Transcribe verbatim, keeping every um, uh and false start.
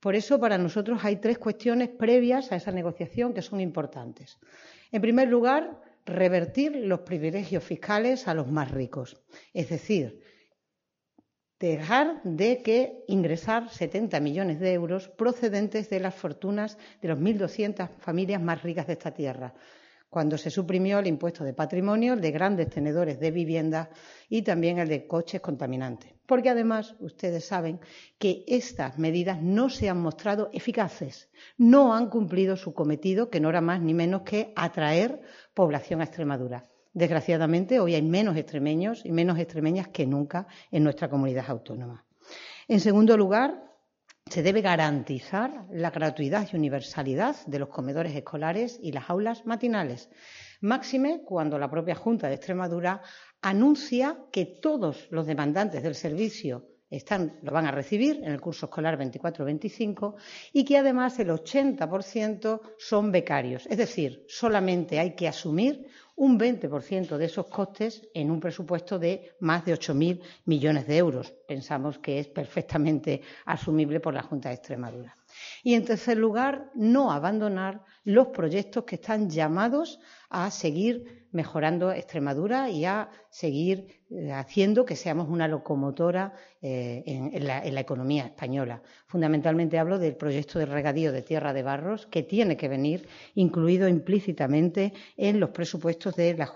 Por eso, para nosotros hay tres cuestiones previas a esa negociación que son importantes. En primer lugar, revertir los privilegios fiscales a los más ricos, es decir, dejar de que ingresar setenta millones de euros procedentes de las fortunas de las mil doscientas familias más ricas de esta tierra, cuando se suprimió el impuesto de patrimonio, el de grandes tenedores de viviendas y también el de coches contaminantes. Porque además ustedes saben que estas medidas no se han mostrado eficaces, no han cumplido su cometido, que no era más ni menos que atraer población a Extremadura. Desgraciadamente, hoy hay menos extremeños y menos extremeñas que nunca en nuestra comunidad autónoma. En segundo lugar, se debe garantizar la gratuidad y universalidad de los comedores escolares y las aulas matinales, máxime cuando la propia Junta de Extremadura anuncia que todos los demandantes del servicio están, lo van a recibir en el curso escolar veinticuatro veinticinco y que además el ochenta por ciento son becarios, es decir, solamente hay que asumir un veinte por ciento de esos costes en un presupuesto de más de ocho mil millones de euros. Pensamos que es perfectamente asumible por la Junta de Extremadura. Y, en tercer lugar, no abandonar los proyectos que están llamados a seguir mejorando Extremadura y a seguir eh, haciendo que seamos una locomotora eh, en, en, la, en la economía española. Fundamentalmente hablo del proyecto de regadío de Tierra de Barros, que tiene que venir incluido implícitamente en los presupuestos de la